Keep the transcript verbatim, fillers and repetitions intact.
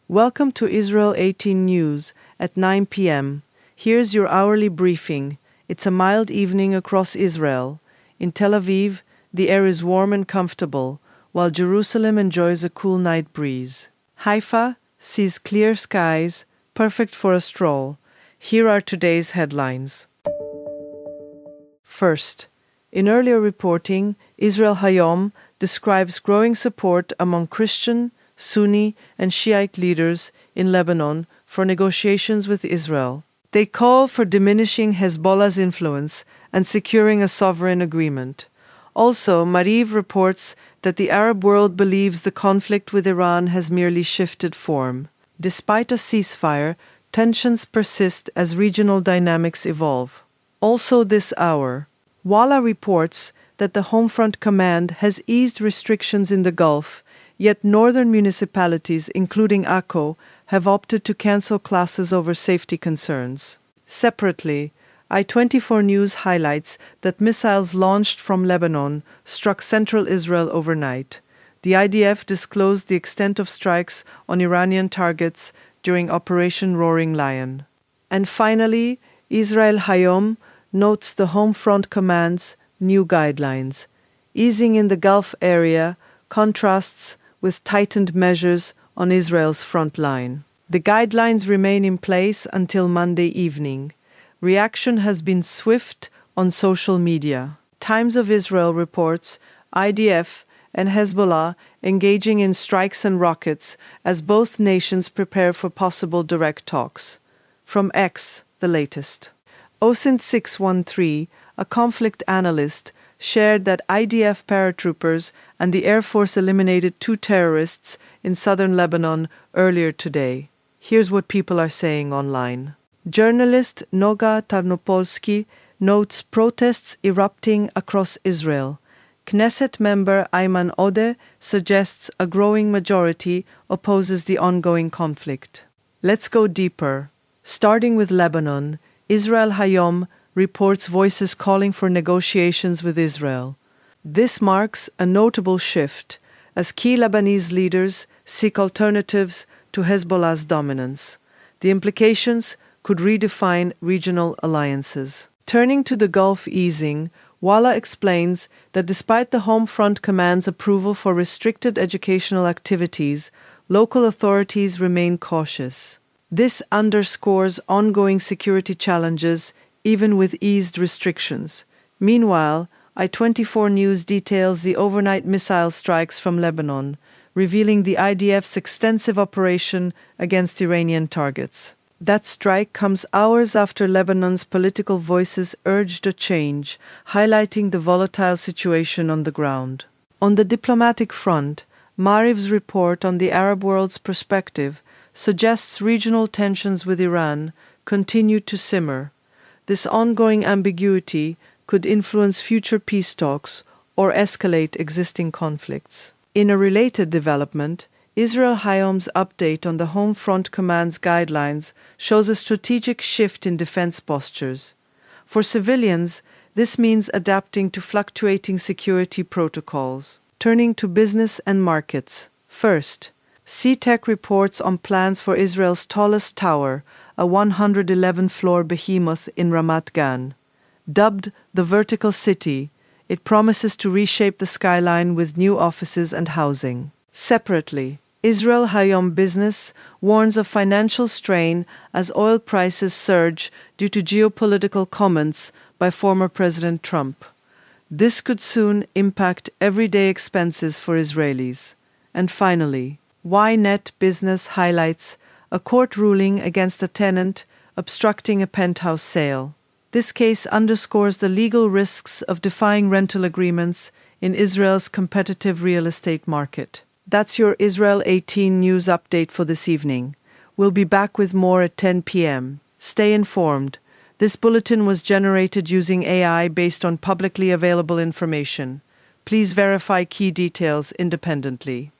Welcome to Israel eighteen News at nine p m Here's your hourly briefing. It's a mild evening across Israel. In Tel Aviv, the air is warm and comfortable, while Jerusalem enjoys a cool night breeze. Haifa sees clear skies, perfect for a stroll. Here are today's headlines. First, in earlier reporting, Israel Hayom describes growing support among Christian, Sunni, and Shiite leaders in Lebanon for negotiations with Israel. They call for diminishing Hezbollah's influence and securing a sovereign agreement. Also, Mariv reports that the Arab world believes the conflict with Iran has merely shifted form. Despite a ceasefire, tensions persist as regional dynamics evolve. Also this hour, Walla reports that the Homefront Command has eased restrictions in the Gulf, yet northern municipalities, including Akko, have opted to cancel classes over safety concerns. Separately, I twenty-four News highlights that missiles launched from Lebanon struck central Israel overnight. The I D F disclosed the extent of strikes on Iranian targets during Operation Roaring Lion. And finally, Israel Hayom notes the Homefront Command's new guidelines. Easing in the Gulf area contrasts with tightened measures on Israel's front line. The guidelines remain in place until Monday evening. Reaction has been swift on social media. Times of Israel reports I D F and Hezbollah engaging in strikes and rockets as both nations prepare for possible direct talks. From X, the latest. O S I N T six one three, a conflict analyst, shared that I D F paratroopers and the Air Force eliminated two terrorists in southern Lebanon earlier today. Here's what people are saying online. Journalist Noga Tarnopolsky notes protests erupting across Israel. Knesset member Ayman Odeh suggests a growing majority opposes the ongoing conflict. Let's go deeper. Starting with Lebanon, Israel Hayom reports voices calling for negotiations with Israel. This marks a notable shift as key Lebanese leaders seek alternatives to Hezbollah's dominance. The implications could redefine regional alliances. Turning to the Gulf easing, Walla explains that despite the Homefront Command's approval for restricted educational activities, local authorities remain cautious. This underscores ongoing security challenges even with eased restrictions. Meanwhile, I twenty-four News details the overnight missile strikes from Lebanon, revealing the I D F's extensive operation against Iranian targets. That strike comes hours after Lebanon's political voices urged a change, highlighting the volatile situation on the ground. On the diplomatic front, Mariv's report on the Arab world's perspective suggests regional tensions with Iran continue to simmer. This ongoing ambiguity could influence future peace talks or escalate existing conflicts. In a related development, Israel Hayom's update on the Homefront Command's guidelines shows a strategic shift in defense postures. For civilians, this means adapting to fluctuating security protocols. Turning to business and markets. First, C TEC reports on plans for Israel's tallest tower, a one hundred eleven floor behemoth in Ramat Gan. Dubbed the Vertical City, it promises to reshape the skyline with new offices and housing. Separately, Israel Hayom Business warns of financial strain as oil prices surge due to geopolitical comments by former President Trump. This could soon impact everyday expenses for Israelis. And finally, Ynet Business highlights a court ruling against a tenant obstructing a penthouse sale. This case underscores the legal risks of defying rental agreements in Israel's competitive real estate market. That's your Israel eighteen News update for this evening. We'll be back with more at ten p m Stay informed. This bulletin was generated using A I based on publicly available information. Please verify key details independently.